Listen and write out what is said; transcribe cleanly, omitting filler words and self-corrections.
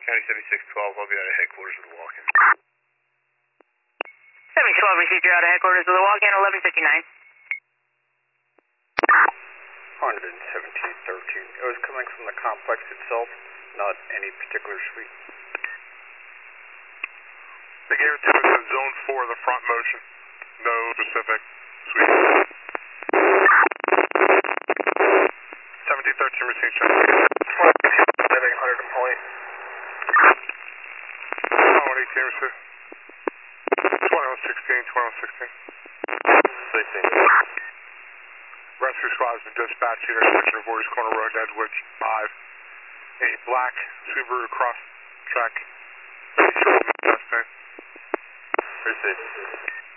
County 7612, I'll be out of headquarters with the walk-in. 7012 received, you're out of headquarters with the walk-in, 1159. 11713. It was coming from the complex itself, not any particular suite. They gave it to us in zone 4, the front motion. No specific suite. 1713 received, check. 100 point. 2118 received. 2116, 2116. 16. Rescue squad has been dispatched to intersection of Voorhees Corner Road, Edgewood 5. A black Subaru cross track. Mustang. Received.